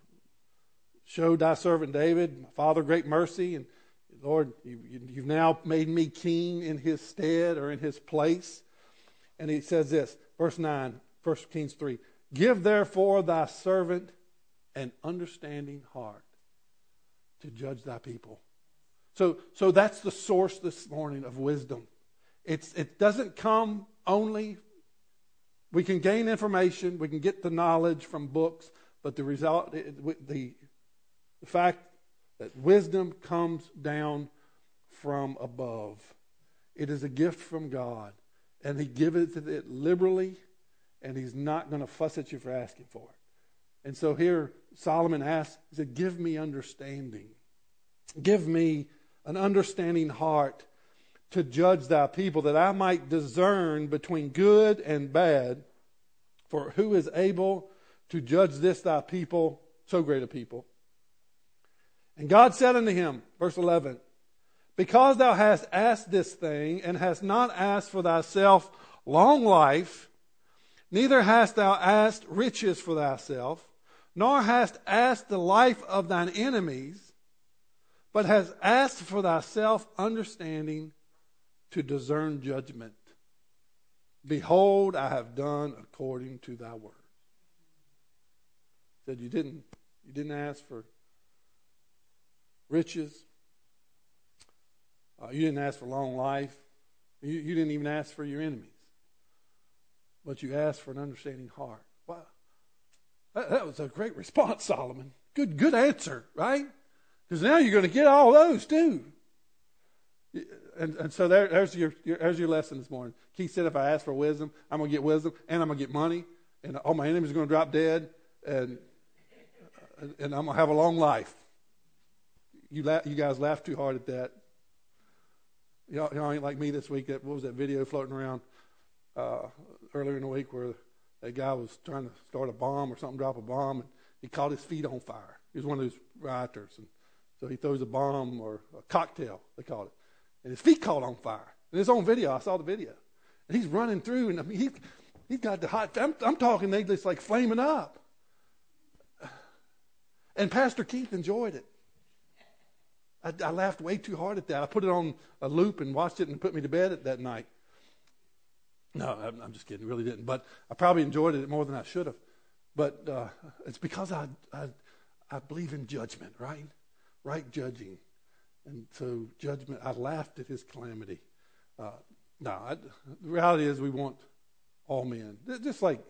Speaker 1: showed thy servant David, my father, great mercy, and Lord, you've now made me king in his stead or in his place. And he says this, verse 9, 1 Kings 3, give therefore thy servant an understanding heart to judge thy people. So that's the source this morning of wisdom. It doesn't come only, we can gain information, we can get the knowledge from books, but the result, the fact that wisdom comes down from above. It is a gift from God, and he giveth it liberally, and he's not going to fuss at you for asking for it. And so here Solomon asks, he said, give me understanding. Give me an understanding heart to judge thy people, that I might discern between good and bad. For who is able to judge this thy people, so great a people? And God said unto him, verse 11, because thou hast asked this thing, and hast not asked for thyself long life, neither hast thou asked riches for thyself, nor hast asked the life of thine enemies, but hast asked for thyself understanding to discern judgment. Behold, I have done according to thy word. Said you didn't ask for riches. You didn't ask for long life. You didn't even ask for your enemies. But you asked for an understanding heart. Wow. That was a great response, Solomon. Good answer, right? Because now you're going to get all those too. And so there's your lesson this morning. Keith said if I ask for wisdom, I'm going to get wisdom, and I'm going to get money, and all my enemies are going to drop dead, and I'm going to have a long life. You guys laugh too hard at that. Y'all ain't like me this week. What was that video floating around earlier in the week where that guy was trying to start a bomb or something, drop a bomb, and he caught his feet on fire. He was one of those rioters, and So he throws a bomb or a cocktail, they call it. And his feet caught on fire. And it's on video. I saw the video. And he's running through, and I mean, he's got the hot, I'm talking, they just like flaming up. And Pastor Keith enjoyed it. I laughed way too hard at that. I put it on a loop and watched it and put me to bed that night. No, I'm just kidding. Really didn't. But I probably enjoyed it more than I should have. But it's because I believe in judgment, right? Right judging. And so judgment, I laughed at his calamity. The reality is we want all men. Just like,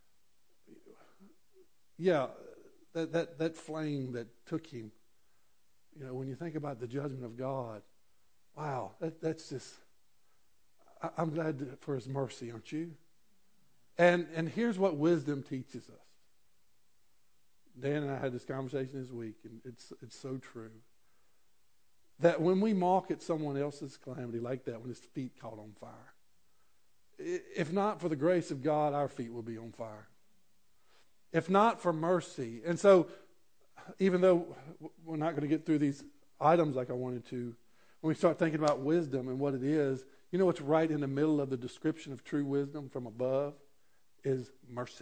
Speaker 1: that flame that took him. You know, when you think about the judgment of God, wow, that's just, I'm glad for his mercy, aren't you? And here's what wisdom teaches us. Dan and I had this conversation this week, and it's so true. That when we mock at someone else's calamity like that, when his feet caught on fire, if not for the grace of God, our feet will be on fire. If not for mercy. And so, even though we're not going to get through these items like I wanted to, when we start thinking about wisdom and what it is, you know what's right in the middle of the description of true wisdom from above is mercy.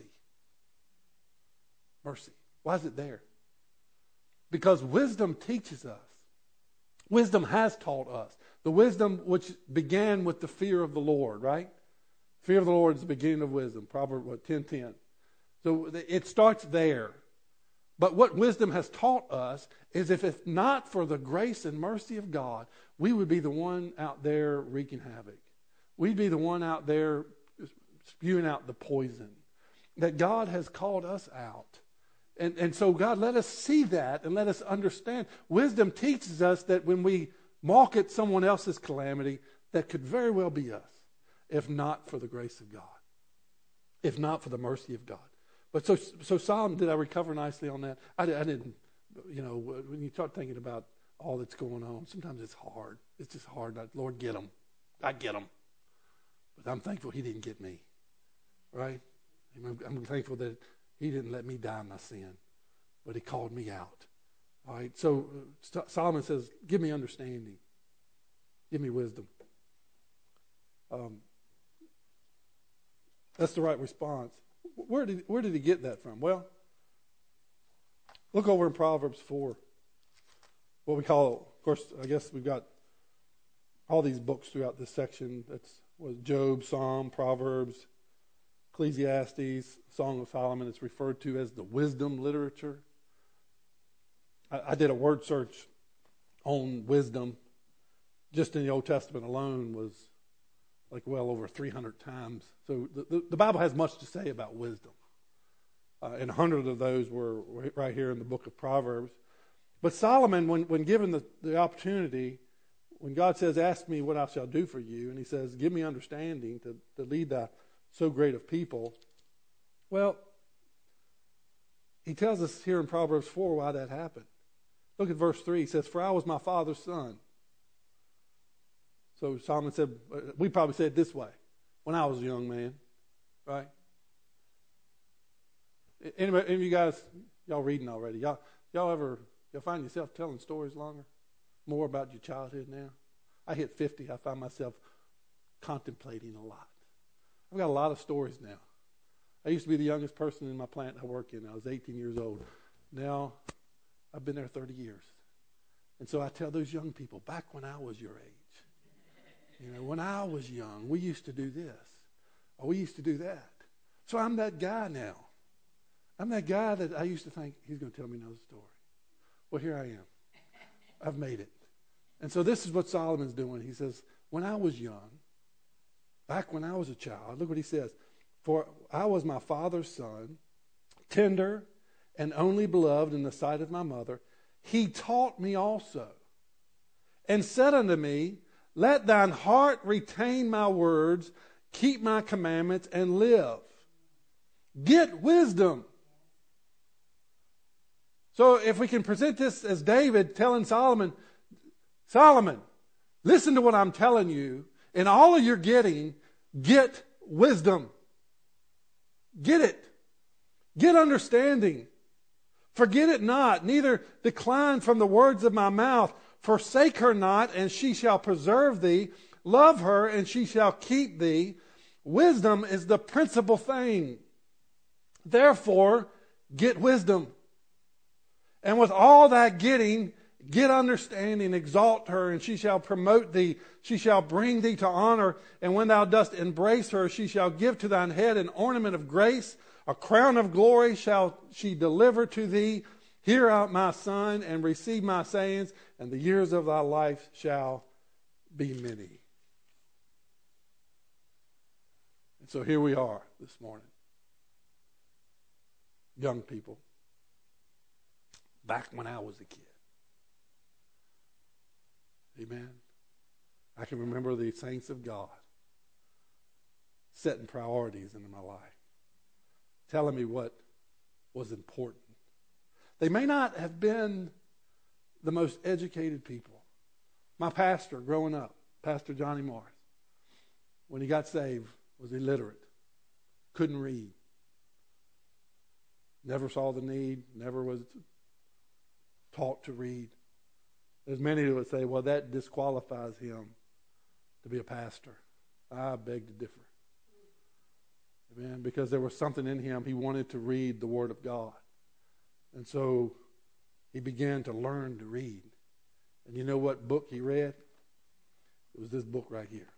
Speaker 1: Mercy. Why is it there? Because wisdom teaches us. Wisdom has taught us. The wisdom which began with the fear of the Lord, right? Fear of the Lord is the beginning of wisdom. Proverbs 10:10. So it starts there. But what wisdom has taught us is if not for the grace and mercy of God, we would be the one out there wreaking havoc. We'd be the one out there spewing out the poison. That God has called us out. And so God, let us see that and let us understand. Wisdom teaches us that when we mock at someone else's calamity, that could very well be us, if not for the grace of God, if not for the mercy of God. But so Solomon, did I recover nicely on that? I didn't, when you start thinking about all that's going on, sometimes it's hard. It's just hard. Lord, get them. I get them. But I'm thankful he didn't get me, right? I'm thankful that he didn't let me die in my sin, but he called me out. All right, so Solomon says, give me understanding. Give me wisdom. That's the right response. Where did he get that from? Well, look over in Proverbs 4. What we call, of course, I guess we've got all these books throughout this section. That's Job, Psalm, Proverbs, Ecclesiastes, Song of Solomon. It's referred to as the wisdom literature. I did a word search on wisdom. Just in the Old Testament alone was like well over 300 times. So the Bible has much to say about wisdom. And 100 of those were right here in the book of Proverbs. But Solomon, when given the opportunity, when God says, ask me what I shall do for you, and he says, give me understanding to lead thy so great of people. Well, he tells us here in Proverbs 4 why that happened. Look at verse 3. He says, for I was my father's son. So Solomon said, we probably said it this way, when I was a young man, right? Any of you guys, y'all reading already, y'all find yourself telling stories more about your childhood now? I hit 50, I find myself contemplating a lot. I've got a lot of stories now. I used to be the youngest person in my plant I work in. I was 18 years old. Now, I've been there 30 years. And so I tell those young people, back when I was your age, when I was young, we used to do this, or we used to do that. So I'm that guy now. I'm that guy that I used to think, he's going to tell me another story. Well, here I am. I've made it. And so this is what Solomon's doing. He says, when I was young, back when I was a child, look what he says. For I was my father's son, tender and only beloved in the sight of my mother. He taught me also, and said unto me, let thine heart retain my words, keep my commandments, and live. Get wisdom. So if we can present this as David telling Solomon, listen to what I'm telling you. In all of your getting, get wisdom. Get it. Get understanding. Forget it not, neither decline from the words of my mouth. Forsake her not, and she shall preserve thee. Love her, and she shall keep thee. Wisdom is the principal thing. Therefore, get wisdom. And with all that getting, get understanding. Exalt her, and she shall promote thee. She shall bring thee to honor. And when thou dost embrace her, she shall give to thine head an ornament of grace. A crown of glory shall she deliver to thee. Hear out, my son, and receive my sayings, and the years of thy life shall be many. And so here we are this morning. Young people. Back when I was a kid. Amen. I can remember the saints of God setting priorities into my life. Telling me what was important. They may not have been the most educated people. My pastor growing up, Pastor Johnny Morris, when he got saved, was illiterate. Couldn't read. Never saw the need. Never was taught to read. There's many who would say, well, that disqualifies him to be a pastor. I beg to differ. Amen. Because there was something in him. He wanted to read the Word of God. And so he began to learn to read. And you know what book he read? It was this book right here.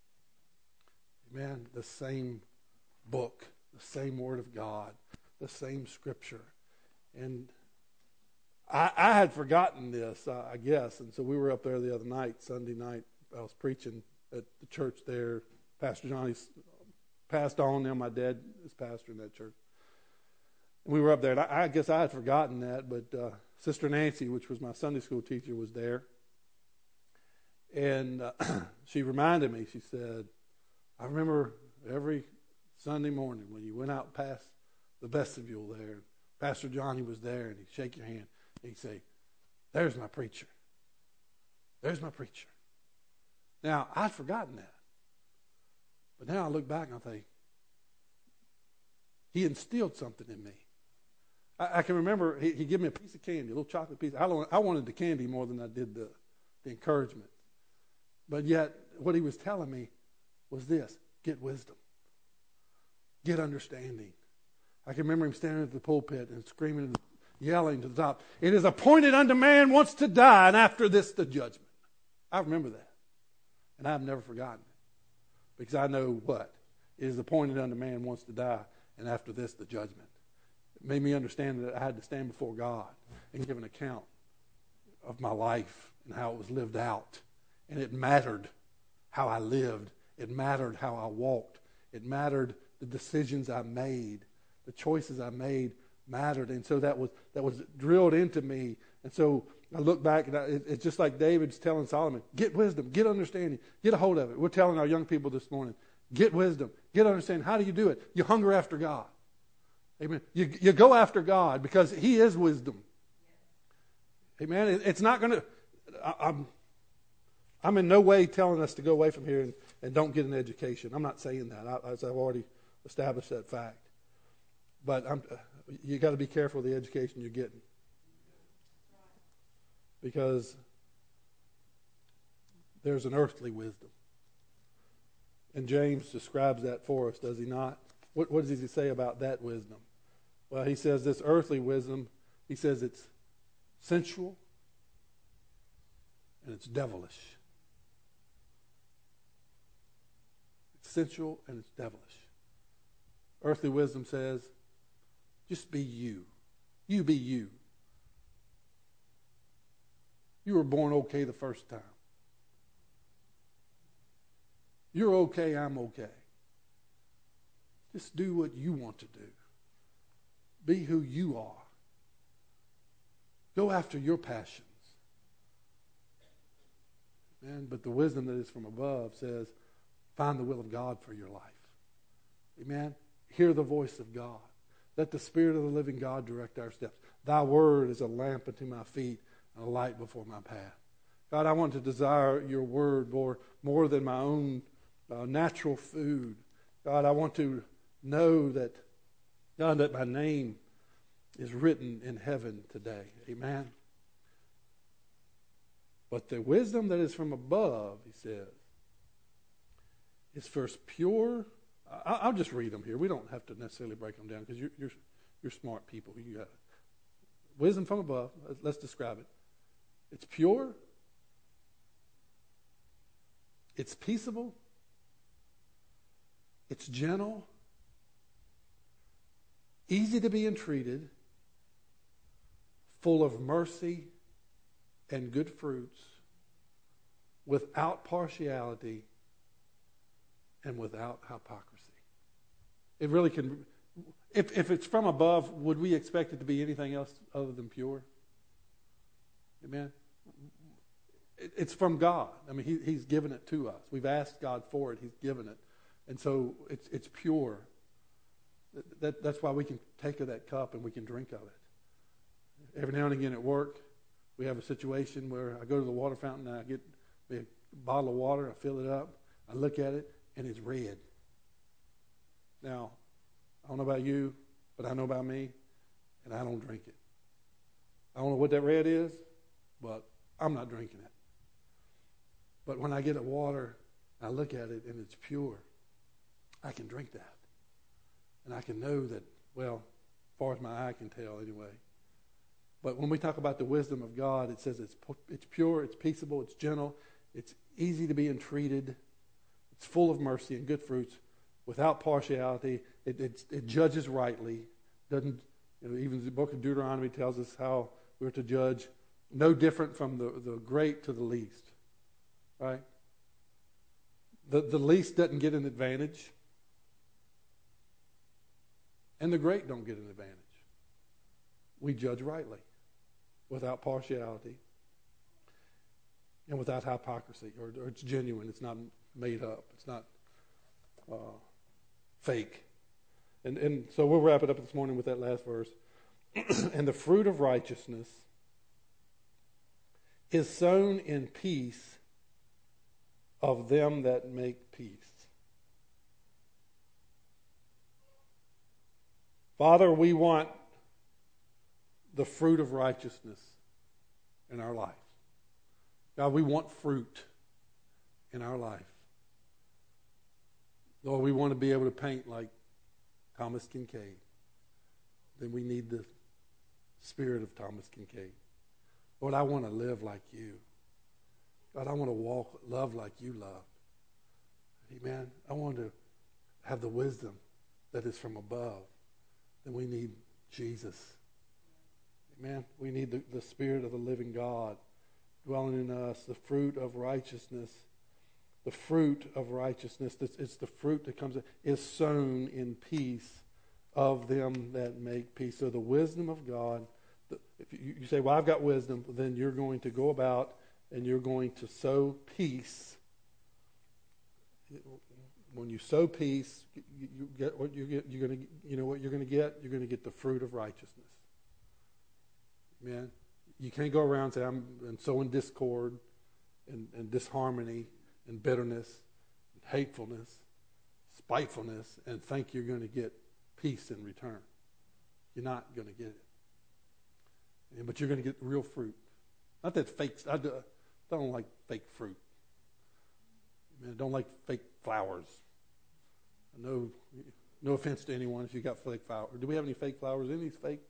Speaker 1: Amen. The same book, the same Word of God, the same Scripture. And I had forgotten this, I guess. And so we were up there the other night, Sunday night. I was preaching at the church there. Pastor Johnny's passed on now. My dad is pastor in that church. And we were up there. And I guess I had forgotten that. But Sister Nancy, which was my Sunday school teacher, was there. And she reminded me, she said, I remember every Sunday morning when you went out past the vestibule there, Pastor Johnny was there, and he'd shake your hand. And he'd say, there's my preacher. There's my preacher. Now, I'd forgotten that. But now I look back and I think, he instilled something in me. I can remember he gave me a piece of candy, a little chocolate piece. I wanted the candy more than I did the encouragement. But yet, what he was telling me was this: get wisdom. Get understanding. I can remember him standing at the pulpit and screaming and yelling to the top, it is appointed unto man once to die, and after this the judgment. I remember that. And I've never forgotten it. Because I know what? It is appointed unto man once to die, and after this the judgment. It made me understand that I had to stand before God and give an account of my life and how it was lived out. And it mattered how I lived. It mattered how I walked. It mattered the decisions I made. The choices I made mattered. And so that was drilled into me. And so I look back, and it's just like David's telling Solomon, get wisdom, get understanding, get a hold of it. We're telling our young people this morning, get wisdom, get understanding. How do you do it? You hunger after God. Amen. You go after God because He is wisdom. Amen. It's not going to... I'm in no way telling us to go away from here and don't get an education. I'm not saying that. I've already established that fact. But you got to be careful of the education you're getting. Because there's an earthly wisdom. And James describes that for us, does he not? What does he say about that wisdom? Well, he says this earthly wisdom, he says it's sensual and it's devilish. It's sensual and it's devilish. Earthly wisdom says, just be you. You be you. You were born okay the first time. You're okay, I'm okay. Just do what you want to do. Be who you are. Go after your passions. But the wisdom that is from above says, find the will of God for your life. Amen? Hear the voice of God. Let the Spirit of the living God direct our steps. Thy word is a lamp unto my feet and a light before my path. God, I want to desire your word more than my own natural food. God, I want to know that, God, that my name is written in heaven today. Amen. But the wisdom that is from above, he says, is first pure. I'll just read them here. We don't have to necessarily break them down because you're smart people. You got it. Wisdom from above. Let's describe it. It's pure. It's peaceable. It's gentle. Easy to be entreated. Full of mercy and good fruits. Without partiality and without hypocrisy. It really can. If it's from above, would we expect it to be anything else other than pure? Amen. It's from God. I mean, He's given it to us. We've asked God for it. He's given it, and so it's pure. That's why we can take of that cup and we can drink of it. Every now and again at work, we have a situation where I go to the water fountain and I get a bottle of water. I fill it up. I look at it and it's red. Now, I don't know about you, but I know about me, and I don't drink it. I don't know what that red is, but I'm not drinking it. But when I get a water, I look at it, and it's pure, I can drink that. And I can know that, well, as far as my eye can tell anyway. But when we talk about the wisdom of God, it says it's pure, it's peaceable, it's gentle, it's easy to be entreated, it's full of mercy and good fruits, without partiality. It judges rightly. Doesn't, even the book of Deuteronomy tells us how we're to judge, no different from the great to the least. Right? The least doesn't get an advantage, and the great don't get an advantage. We judge rightly, without partiality, and without hypocrisy, or it's genuine. It's not made up. It's not fake. And so we'll wrap it up this morning with that last verse. And the fruit of righteousness is sown in peace of them that make peace. Father, we want the fruit of righteousness in our life. God, we want fruit in our life. Lord, we want to be able to paint like Thomas Kincaid. Then we need the spirit of Thomas Kincaid. Lord, I want to live like you. God, I want to love like you love. Amen. I want to have the wisdom that is from above. Then we need Jesus. Amen. We need the Spirit of the living God dwelling in us, the fruit of righteousness. The fruit of righteousness, it's the fruit that comes, is sown in peace of them that make peace. So the wisdom of God, if you say, well, I've got wisdom, then you're going to go about and you're going to sow peace. When you sow peace, you get what you get. You're going to, you know what you're going to get? You're going to get the fruit of righteousness. Amen. You can't go around and say, I'm sowing discord and disharmony and bitterness and hatefulness, spitefulness, and think you're going to get peace in return. You're not going to get it. But you're going to get real fruit. Not that fake. I don't like fake fruit. I don't like fake flowers. No offense to anyone if you got fake flowers. Do we have any fake flowers? Any fake?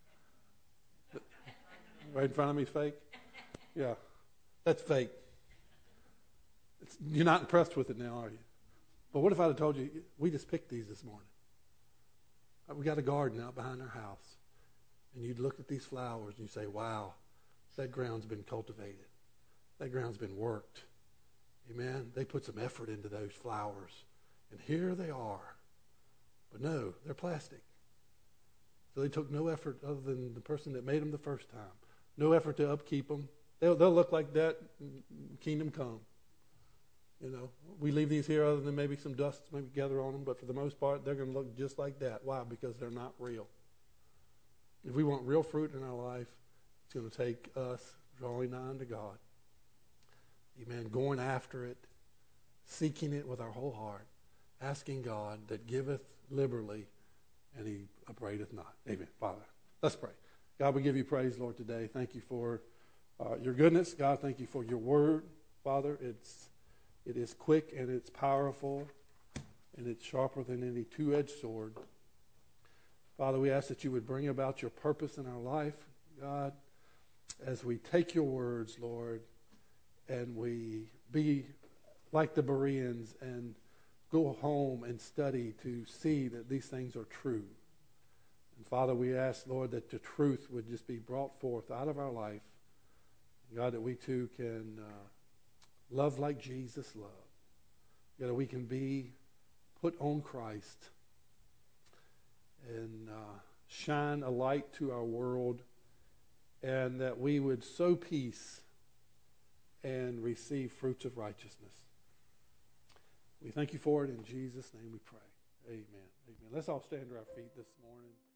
Speaker 1: Right in front of me is fake? Yeah. That's fake. You're not impressed with it now, are you? But what if I'd have told you, we just picked these this morning. We got a garden out behind our house. And you'd look at these flowers and you say, wow, that ground's been cultivated. That ground's been worked. Amen? They put some effort into those flowers. And here they are. But no, they're plastic. So they took no effort other than the person that made them the first time. No effort to upkeep them. They'll look like that, kingdom come. You know, we leave these here other than maybe some dust maybe gather on them, but for the most part, they're going to look just like that. Why? Because they're not real. If we want real fruit in our life, it's going to take us drawing nigh unto God. Amen. Going after it, seeking it with our whole heart, asking God that giveth liberally, and he upbraideth not. Amen. Father. Let's pray. God, we give you praise, Lord, today. Thank you for your goodness. God, thank you for your word, Father. It is quick and it's powerful and it's sharper than any two-edged sword. Father, we ask that you would bring about your purpose in our life, God, as we take your words, Lord, and we be like the Bereans and go home and study to see that these things are true. And Father, we ask, Lord, that the truth would just be brought forth out of our life. God, that we too can love like Jesus loved. God, that we can be put on Christ and shine a light to our world, and that we would sow peace and receive fruits of righteousness. We thank you for it. In Jesus' name we pray. Amen. Amen. Let's all stand to our feet this morning.